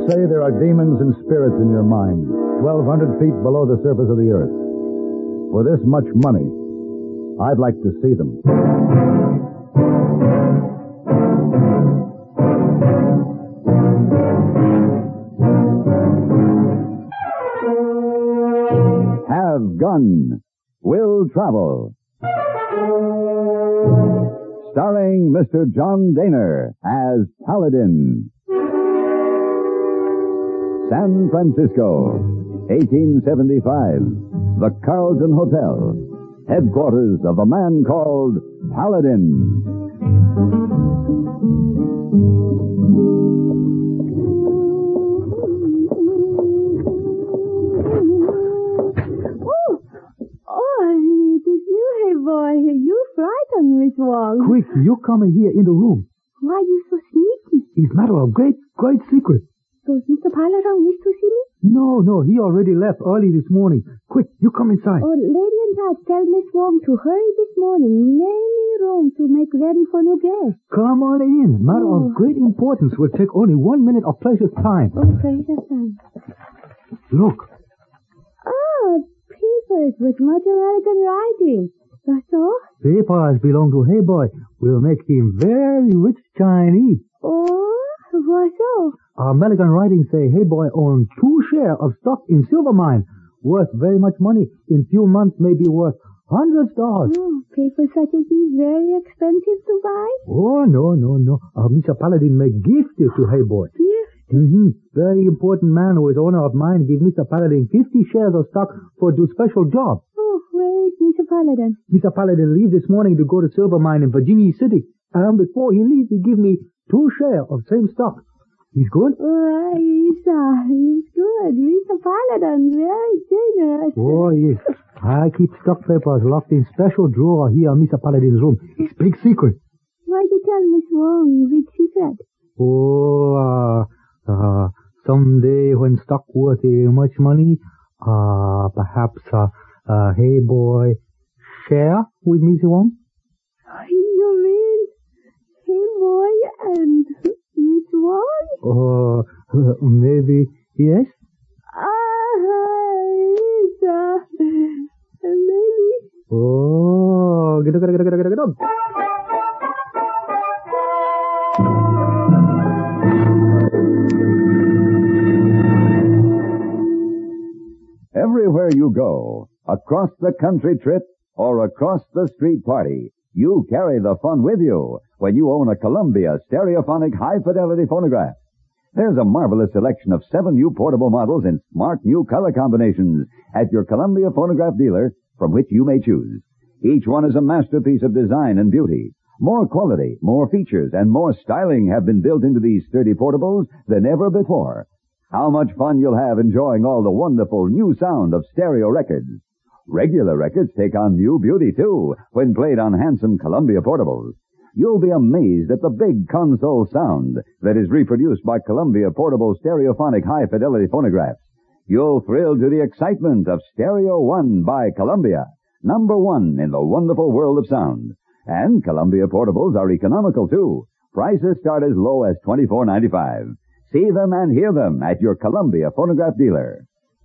say there are demons and spirits in your mind, 1,200 feet below the surface of the earth. For this much money, I'd like to see them. Have Gun. Will Travel. Starring Mr. John Daner as Paladin. San Francisco, 1875. The Carlton Hotel. Headquarters of a man called Paladin. Boy, you frightened Miss Wong. Quick, you come here in the room. Why you so sneaky? It's matter of great secret. Does Mr. Paladin wish to see me? No, he already left early this morning. Quick, you come inside. Oh, lady in charge, tell Miss Wong to hurry this morning. Many rooms to make ready for new guests. Come on in. Matter of great importance will take only 1 minute of precious time. Oh, precious time. Look. Oh, papers with much American writing. That's all? Papers belong to Hey Boy. We'll make him very rich Chinese. Oh, why so? American writings say Hey Boy owns 2 shares of stock in silver mine, worth very much money. In few months may be worth $100. Oh, papers such as these very expensive to buy? Oh, no. Mr. Paladin may gift it to Hey Boy. Gift? Very important man who is owner of mine give Mr. Paladin 50 shares of stock for do special job. Oh, where is Mr. Paladin? Mr. Paladin leaves this morning to go to silver mine in Virginia City. And before he leaves, he give me 2 shares of same stock. He's good? Oh, he's good. Mr. Paladin, very generous. Oh, yes. I keep stock papers locked in special drawer here in Mr. Paladin's room. It's big secret. Why'd you tell Miss Wong big secret? Oh, someday when stock worth much money, perhaps, Hey Boy share with Miss Wong? You mean Hey Boy and Miss Wong? Oh, maybe, yes? Maybe. Oh, get up. Everywhere you go, across the country trip or across the street party, you carry the fun with you when you own a Columbia stereophonic high-fidelity phonograph. There's a marvelous selection of 7 new portable models in smart new color combinations at your Columbia phonograph dealer from which you may choose. Each one is a masterpiece of design and beauty. More quality, more features, and more styling have been built into these sturdy portables than ever before. How much fun you'll have enjoying all the wonderful new sound of stereo records. Regular records take on new beauty, too, when played on handsome Columbia portables. You'll be amazed at the big console sound that is reproduced by Columbia portable stereophonic high-fidelity phonographs. You'll thrill to the excitement of Stereo One by Columbia, #1 in the wonderful world of sound. And Columbia portables are economical, too. Prices start as low as $24.95. See them and hear them at your Columbia phonograph dealer.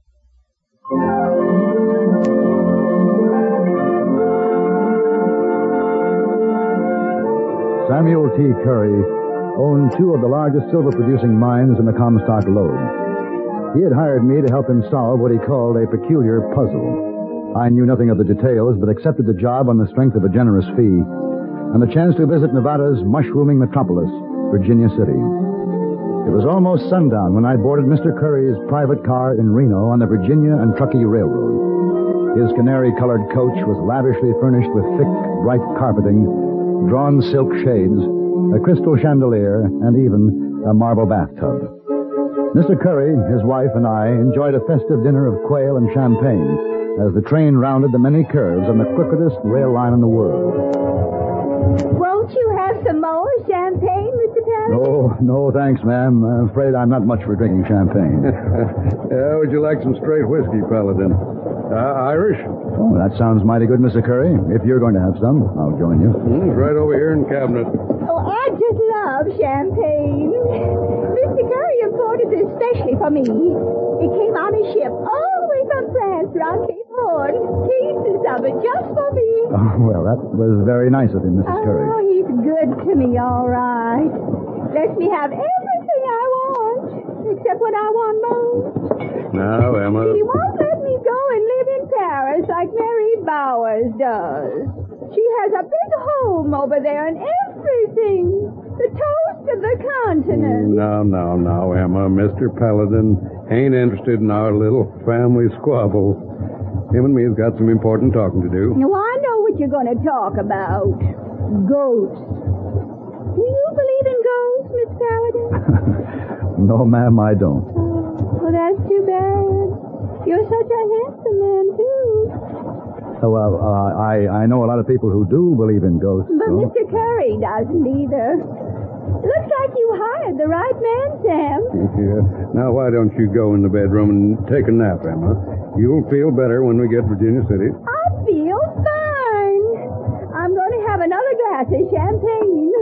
Samuel T. Curry owned 2 of the largest silver-producing mines in the Comstock Lode. He had hired me to help him solve what he called a peculiar puzzle. I knew nothing of the details, but accepted the job on the strength of a generous fee and the chance to visit Nevada's mushrooming metropolis, Virginia City. It was almost sundown when I boarded Mr. Curry's private car in Reno on the Virginia and Truckee Railroad. His canary-colored coach was lavishly furnished with thick, bright carpeting, drawn silk shades, a crystal chandelier, and even a marble bathtub. Mr. Curry, his wife, and I enjoyed a festive dinner of quail and champagne as the train rounded the many curves on the quickest rail line in the world. Won't you have some more champagne, Mr. Paladin? No, thanks, ma'am. I'm afraid I'm not much for drinking champagne. Would you like some straight whiskey, Paladin? Irish? Oh, that sounds mighty good, Mr. Curry. If you're going to have some, I'll join you. It's right over here in the cabinet. Oh, I just love champagne. Mr. Curry imported especially for me. It came on a ship all the way from France around Cape Horn. Pieces of it just for me. Oh, well, that was very nice of him, Mrs. Curry. Oh, he's good to me, all right. Lets me have everything I want, except what I want most. Now, Emma. He won't let me go and live in Paris like Mary Bowers does. She has a big home over there and everything. The toast of the continent. Now, Emma. Mr. Paladin ain't interested in our little family squabble. Him and me has got some important talking to do. Now, I know what you're going to talk about. Ghosts. Do you believe in ghosts, Miss Paladin? No, ma'am, I don't. Well, that's too bad. You're such a handsome man, too. Well, I know a lot of people who do believe in ghosts. But so. Mr. Curry doesn't either. Looks like you hired the right man, Sam. Yeah. Now, why don't you go in the bedroom and take a nap, Emma? You'll feel better when we get to Virginia City. I feel fine. I'm going to have another glass of champagne.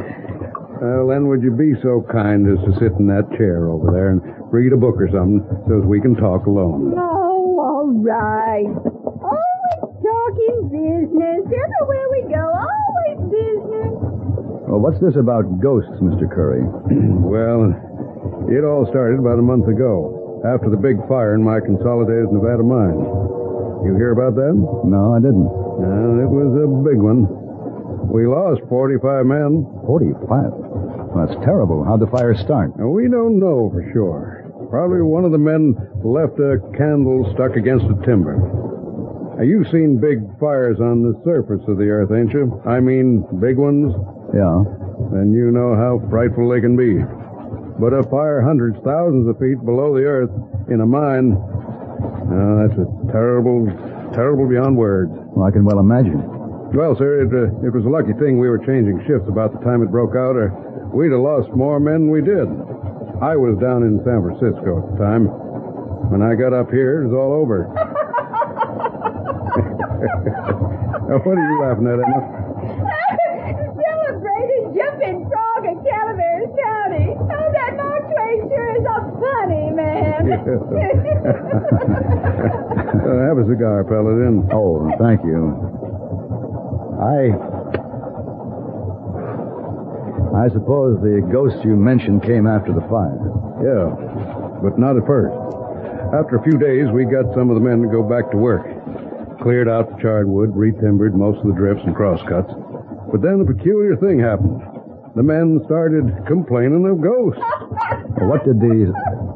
Well, then, would you be so kind as to sit in that chair over there and read a book or something so as we can talk alone? Oh, all right. Always talking business. Everywhere we go, always business. Well, what's this about ghosts, Mr. Curry? Well, it all started about a month ago, after the big fire in my Consolidated Nevada mine. You hear about that? No, I didn't. It was a big one. We lost 45 men. 45? Well, that's terrible. How'd the fire start? Now, we don't know for sure. Probably one of the men left a candle stuck against the timber. Now, you've seen big fires on the surface of the earth, ain't you? I mean, big ones. Yeah. Then you know how frightful they can be. But a fire hundreds, thousands of feet below the earth in a mine, that's a terrible beyond words. Well, I can well imagine. Well, sir, it was a lucky thing we were changing shifts about the time it broke out, or we'd have lost more men than we did. I was down in San Francisco at the time. When I got up here, it was all over. Now, what are you laughing at, Emma? Celebrated jumping frog in Calaveras County. Oh, that Mark Twain sure is a funny man. Have a cigar, Paladin. Oh, thank you. I suppose the ghosts you mentioned came after the fire. Yeah, but not at first. After a few days, we got some of the men to go back to work. Cleared out the charred wood, retimbered most of the drifts and crosscuts. But then a peculiar thing happened. The men started complaining of ghosts. What did these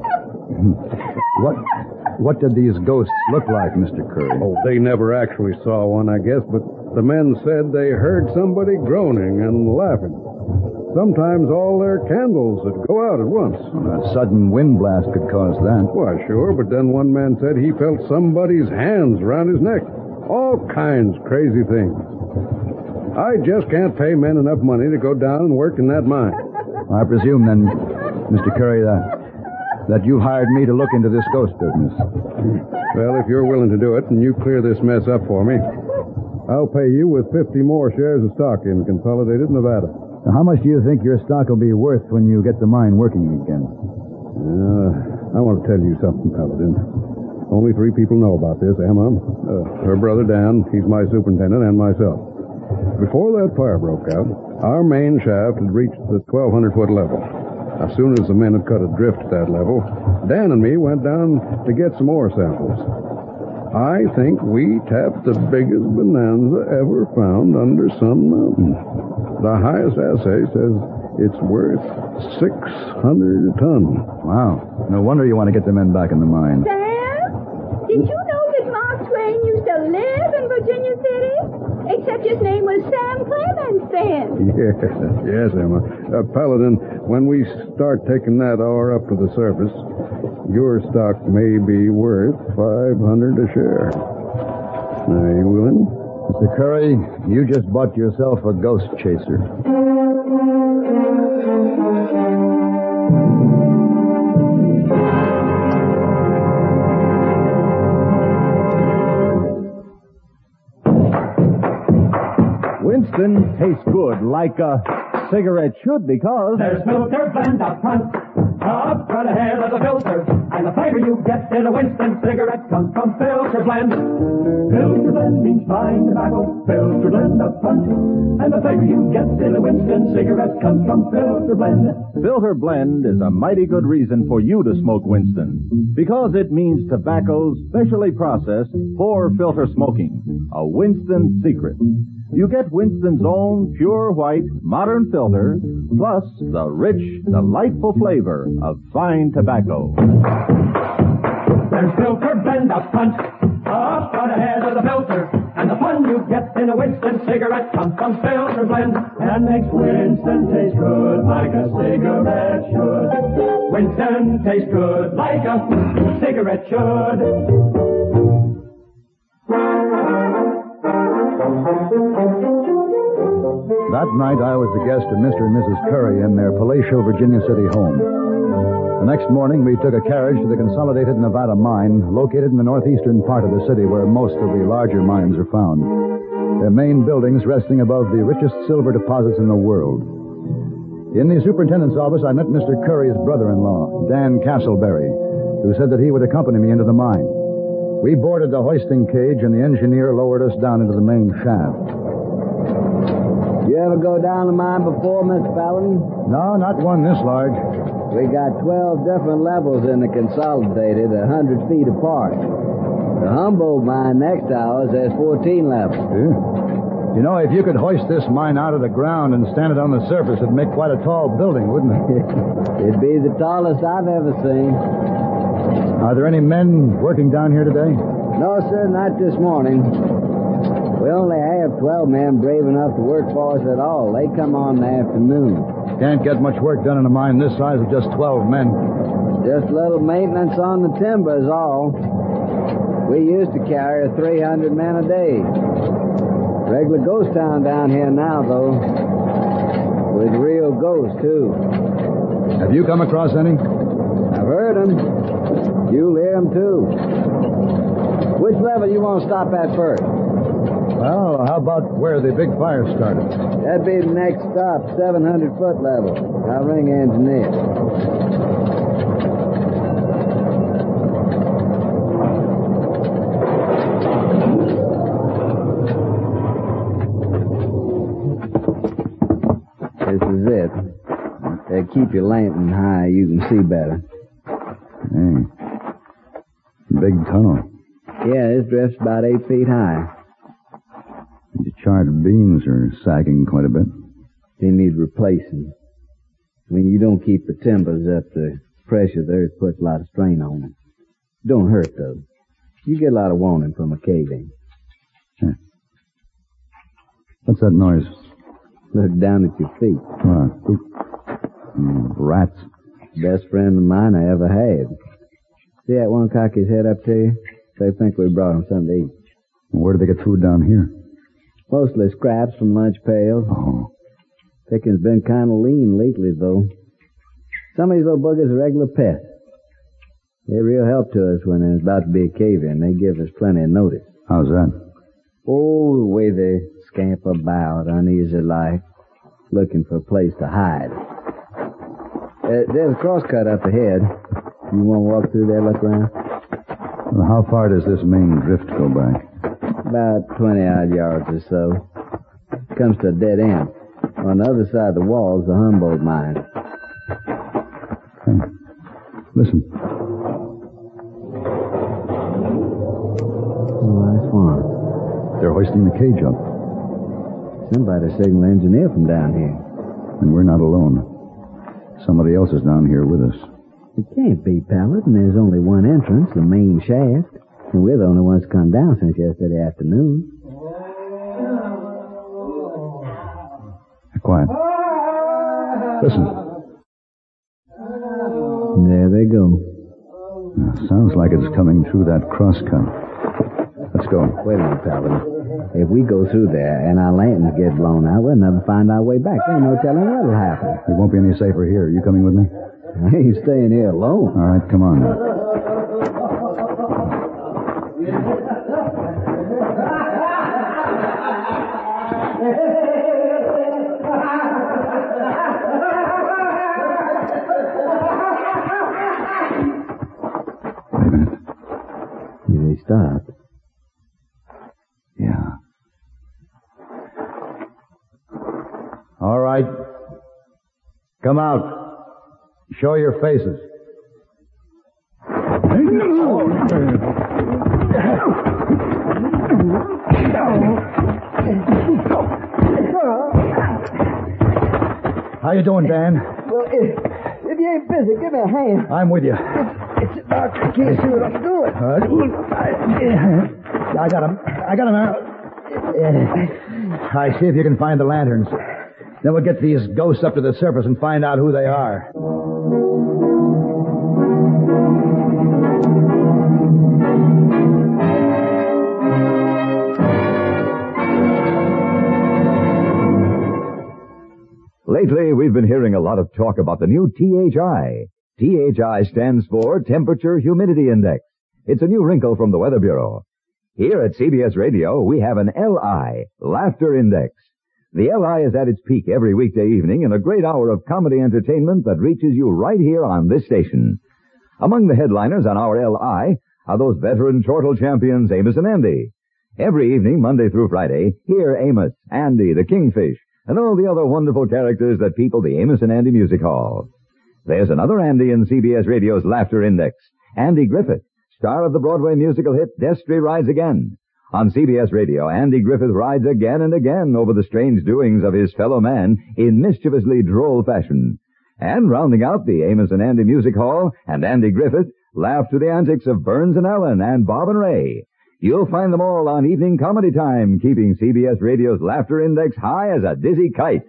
ghosts look like, Mr. Curry? Oh, they never actually saw one, I guess, but the men said they heard somebody groaning and laughing. Sometimes all their candles would go out at once. A sudden wind blast could cause that. Why, sure, but then one man said he felt somebody's hands around his neck. All kinds of crazy things. I just can't pay men enough money to go down and work in that mine. I presume then, Mr. Curry, that you hired me to look into this ghost business. Well, if you're willing to do it and you clear this mess up for me, I'll pay you with 50 more shares of stock in Consolidated Nevada. Now, how much do you think your stock will be worth when you get the mine working again? I want to tell you something, Paladin. Only 3 people know about this, Emma. Her brother, Dan, he's my superintendent, and myself. Before that fire broke out, our main shaft had reached the 1,200-foot level. As soon as the men had cut a drift at that level, Dan and me went down to get some ore samples. I think we tapped the biggest bonanza ever found under Sun Mountain. The highest assay says it's worth $600 a ton. Wow. No wonder you want to get the men back in the mine. Sam, did you know that Mark Twain used to live in Virginia City? Except his name was Sam Clemens then. Yes, Emma. Paladin, when we start taking that ore up to the surface, your stock may be worth $500 a share. Are you willing? Mr. Curry, you just bought yourself a ghost chaser. Winston tastes good, like a cigarette should, because there's filter blend up front, a Up right ahead of the filter, and the flavor you get in a Winston cigarette comes from Filter Blend. Filter Blend means fine tobacco, Filter Blend up front, and the flavor you get in a Winston cigarette comes from Filter Blend. Filter Blend is a mighty good reason for you to smoke Winston, because it means tobacco specially processed for filter smoking. A Winston secret. You get Winston's own pure white, modern filter, plus the rich, delightful flavor of fine tobacco. There's Filter Blend up front, up right ahead of the filter, and the fun you get in a Winston cigarette comes from Filter Blend, and makes Winston taste good like a cigarette should. Winston tastes good like a cigarette should. That night, I was the guest of Mr. and Mrs. Curry in their palatial Virginia City home. The next morning, we took a carriage to the Consolidated Nevada Mine, located in the northeastern part of the city where most of the larger mines are found. Their main buildings resting above the richest silver deposits in the world. In the superintendent's office, I met Mr. Curry's brother-in-law, Dan Castleberry, who said that he would accompany me into the mine. We boarded the hoisting cage, and the engineer lowered us down into the main shaft. You ever go down the mine before, Mr. Paladin? No, not one this large. We got 12 different levels in the Consolidated, 100 feet apart. The Humboldt mine next to ours has 14 levels. Yeah. You know, if you could hoist this mine out of the ground and stand it on the surface, it'd make quite a tall building, wouldn't it? It'd be the tallest I've ever seen. Are there any men working down here today? No, sir, not this morning. We only have 12 men brave enough to work for us at all. They come on in the afternoon. Can't get much work done in a mine this size with just 12 men. Just a little maintenance on the timber is all. We used to carry 300 men a day. Regular ghost town down here now, though. With real ghosts, too. Have you come across any? I've heard them. You'll hear them, too. Which level you want to stop at first? Well, how about where the big fire started? That'd be the next stop, 700-foot level. I'll ring the engineer. This is it. Keep your lantern high. You can see better. Hey. Big tunnel. Yeah, this drift's about 8 feet high. The charred beams are sagging quite a bit. They need replacing. When you don't keep the timbers up, the pressure of the earth puts a lot of strain on them. Don't hurt, though. You get a lot of warning from a cave-in. Huh. What's that noise? Look down at your feet. Rats. Best friend of mine I ever had. See that one cock his head up to you? They think we brought him something to eat. Where do they get food down here? Mostly scraps from lunch pails. Oh. Picking's been kind of lean lately, though. Some of these little buggers are regular pests. They're real help to us when there's about to be a cave-in. They give us plenty of notice. How's that? Oh, the way they scamper about, uneasy like, looking for a place to hide. There's a crosscut up ahead. You want to walk through there, look around? Well, how far does this main drift go back? About 20-odd yards or so. It comes to a dead end. On the other side of the wall is the Humboldt mine. Hey, listen. Oh, that's one. They're hoisting the cage up. Somebody signaled the engineer from down here. And we're not alone. Somebody else is down here with us. It can't be, Paladin. There's only one entrance, the main shaft. And we're the only ones to come down since yesterday afternoon. Quiet. Listen. There they go. Sounds like it's coming through that crosscut. Let's go. Wait a minute, Paladin. If we go through there and our lanterns get blown out, we'll never find our way back. There's no telling what'll happen. We won't be any safer here. You coming with me? I ain't staying here alone. All right, come on now. Come out. Show your faces. How you doing, Dan? Well, if you ain't busy, give me a hand. I'm with you. It's dark. I can't see what I'm doing. I got him. Now. I see if you can find the lanterns. Then we'll get these ghosts up to the surface and find out who they are. Lately, we've been hearing a lot of talk about the new THI. THI stands for Temperature Humidity Index. It's a new wrinkle from the Weather Bureau. Here at CBS Radio, we have an LI, Laughter Index. The LI is at its peak every weekday evening in a great hour of comedy entertainment that reaches you right here on this station. Among the headliners on our LI are those veteran chortle champions Amos and Andy. Every evening, Monday through Friday, hear Amos, Andy, the Kingfish, and all the other wonderful characters that people the Amos and Andy Music Hall. There's another Andy in CBS Radio's Laughter Index, Andy Griffith, star of the Broadway musical hit Destry Rides Again. On CBS Radio, Andy Griffith rides again and again over the strange doings of his fellow man in mischievously droll fashion. And rounding out the Amos and Andy Music Hall, and Andy Griffith laugh to the antics of Burns and Allen and Bob and Ray. You'll find them all on Evening Comedy Time, keeping CBS Radio's Laughter Index high as a dizzy kite.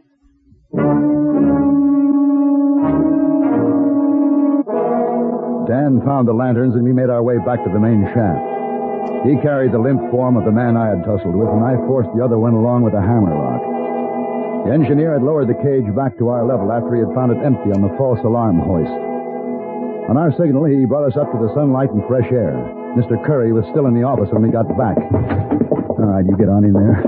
Dan found the lanterns and we made our way back to the main shaft. He carried the limp form of the man I had tussled with, and I forced the other one along with a hammerlock. The engineer had lowered the cage back to our level after he had found it empty on the false alarm hoist. On our signal, he brought us up to the sunlight and fresh air. Mr. Curry was still in the office when we got back. All right, you get on in there.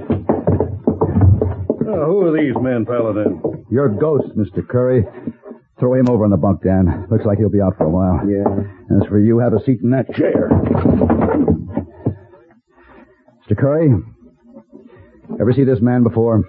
Who are these men, Paladin? Your ghost, Mr. Curry. Throw him over on the bunk, Dan. Looks like he'll be out for a while. Yeah. As for you, have a seat in that chair. Mr. Curry, ever see this man before?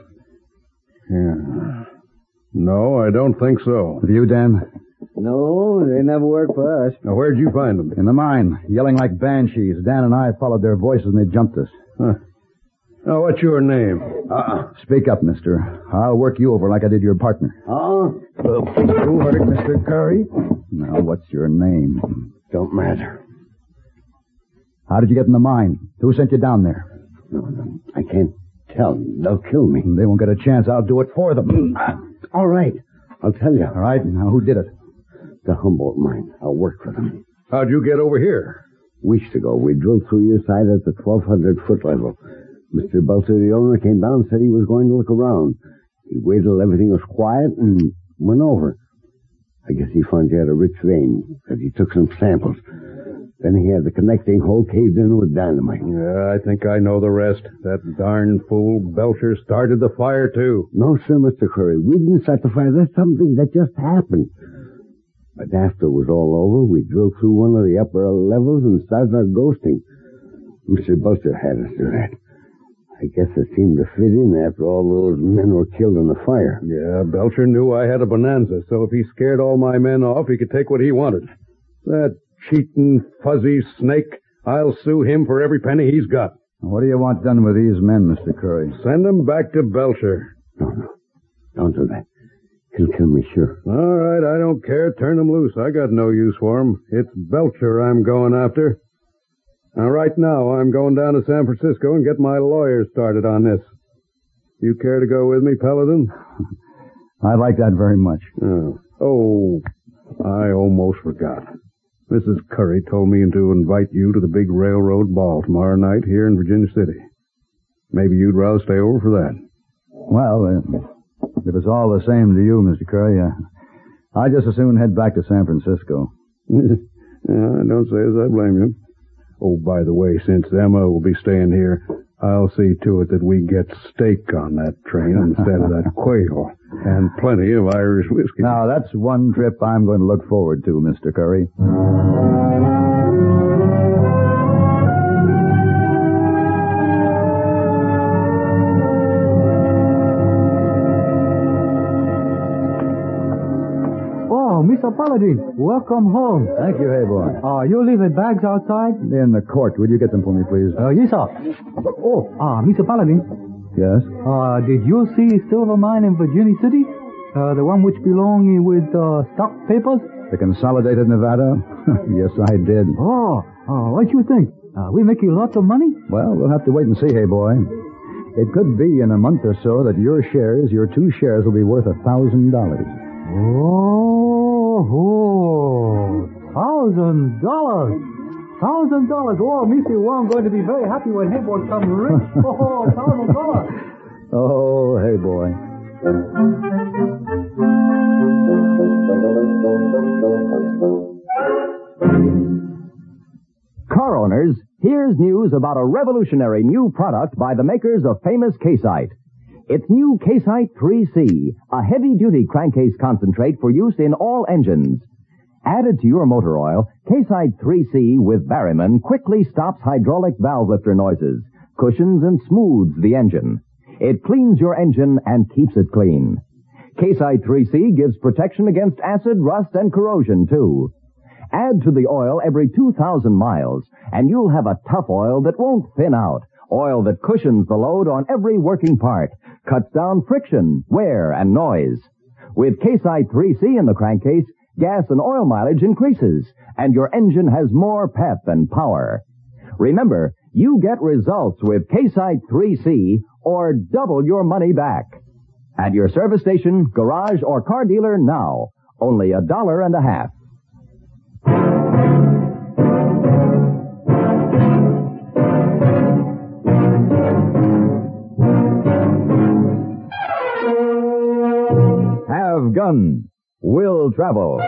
Yeah. No, I don't think so. Have you, Dan? No, they never worked for us. Now, where'd you find them? In the mine, yelling like banshees. Dan and I followed their voices and they jumped us. Huh. Now, what's your name? Speak up, mister. I'll work you over like I did your partner. Oh? You heard, Mr. Curry. Now, what's your name? Don't matter. How did you get in the mine? Who sent you down there? No, I can't tell them. They'll kill me. They won't get a chance. I'll do it for them. All right. I'll tell you. All right. Now, who did it? The Humboldt mine. I'll work for them. How'd you get over here? Weeks ago, we drilled through your side at the 1,200-foot level. Mr. Belcher, the owner, came down and said he was going to look around. He waited till everything was quiet and went over. I guess he found you had a rich vein, because he took some samples. Then he had the connecting hole caved in with dynamite. Yeah, I think I know the rest. That darn fool Belcher started the fire, too. No, sir, Mr. Curry. We didn't start the fire. That's something that just happened. But after it was all over, we drilled through one of the upper levels and started our ghosting. Mr. Belcher had us do that. I guess it seemed to fit in after all those men were killed in the fire. Yeah, Belcher knew I had a bonanza, so if he scared all my men off, he could take what he wanted. That cheating, fuzzy snake, I'll sue him for every penny he's got. What do you want done with these men, Mr. Curry? Send them back to Belcher. No. Don't do that. He'll kill me, sure. All right, I don't care. Turn them loose. I got no use for them. It's Belcher I'm going after. Now, right now, I'm going down to San Francisco and get my lawyer started on this. You care to go with me, Paladin? I'd like that very much. Oh, I almost forgot. Mrs. Curry told me to invite you to the big railroad ball tomorrow night here in Virginia City. Maybe you'd rather stay over for that. Well, if it's all the same to you, Mr. Curry, I'd just as soon head back to San Francisco. Yeah, don't say as I blame you. Oh, by the way, since Emma will be staying here, I'll see to it that we get steak on that train instead of that quail. And plenty of Irish whiskey. Now, that's one trip I'm going to look forward to, Mr. Curry. Paladin, welcome home. Thank you, hey boy. You leaving bags outside? In the court. Would you get them for me, please? Yes, sir. Mr. Paladin. Yes? Did you see silver mine in Virginia City? The one which belong with stock papers? The Consolidated Nevada? Yes, I did. What you think? We making lots of money? Well, we'll have to wait and see, hey boy. It could be in a month or so that your 2 shares will be worth $1,000. $1,000. $1,000. Oh, Missy Wong going to be very happy when Hey Boy comes rich. $1,000. Oh, hey boy. Car owners, here's news about a revolutionary new product by the makers of famous Casite. It's new Casite 3C, a heavy-duty crankcase concentrate for use in all engines. Added to your motor oil, Casite 3C with Barryman quickly stops hydraulic valve lifter noises, cushions, and smooths the engine. It cleans your engine and keeps it clean. Casite 3C gives protection against acid, rust, and corrosion, too. Add to the oil every 2,000 miles, and you'll have a tough oil that won't thin out. Oil that cushions the load on every working part, cuts down friction, wear, and noise. With Casite 3C in the crankcase, gas and oil mileage increases, and your engine has more pep and power. Remember, you get results with Casite 3C or double your money back. At your service station, garage, or car dealer now. Only $1.50. Have Gun Will Travel.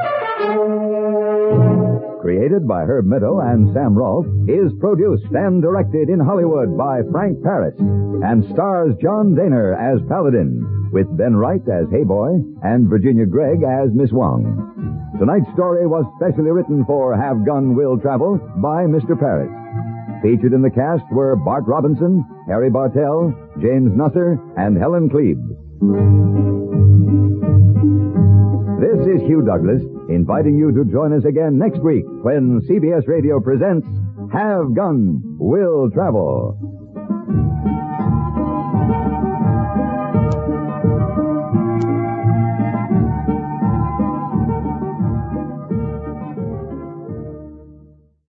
Created by Herb Meadow and Sam Rolfe, is produced and directed in Hollywood by Frank Paris, and stars John Daner as Paladin, with Ben Wright as Hey Boy and Virginia Gregg as Miss Wong. Tonight's story was specially written for Have Gun Will Travel by Mr. Paris. Featured in the cast were Bart Robinson, Harry Bartell, James Nusser, and Helen Klebe. This is Hugh Douglas, inviting you to join us again next week when CBS Radio presents Have Gun Will Travel.